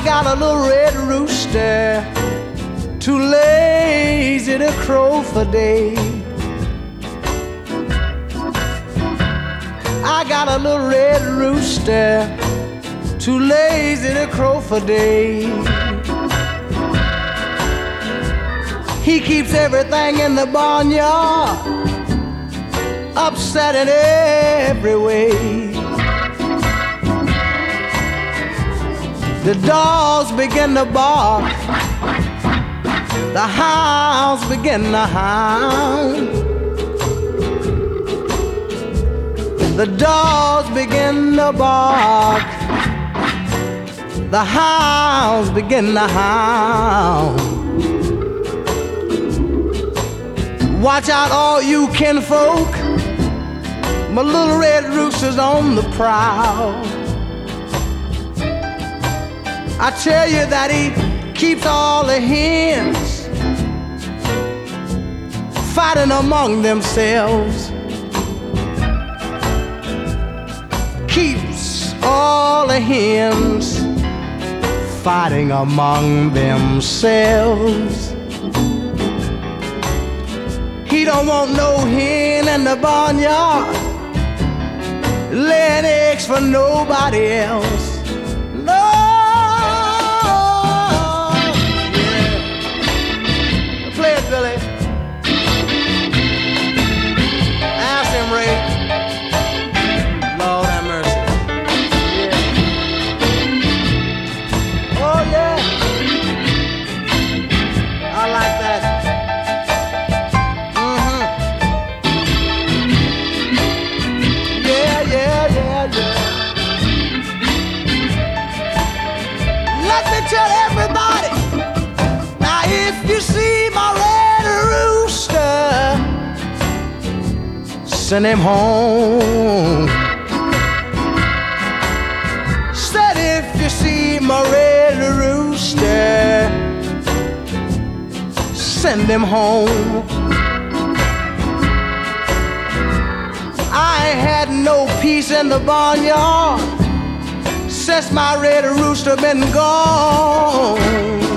got a little red rooster, too lazy to crow for day. I got a little red rooster, too lazy to crow for day. He keeps everything in the barnyard upset in every way. The dogs begin to bark, the hounds begin to howl. The dogs begin to bark, the hounds begin to howl. Watch out, all you kinfolk, my little red rooster's on the prowl. I tell you that he keeps all the hens fighting among themselves. Keeps all the hens fighting among themselves. He don't want no hen in the barnyard laying eggs for nobody else. No. Play it, Billy. Ask him, Ray. Lord have mercy. Yeah. Oh, yeah. I like that. Mm-hmm. Yeah, yeah, yeah, yeah. Let me tell everybody. Now, if you see my red rooster, send him home. Said if you see my red rooster, send him home. I ain't had no peace in the barnyard since my red rooster been gone.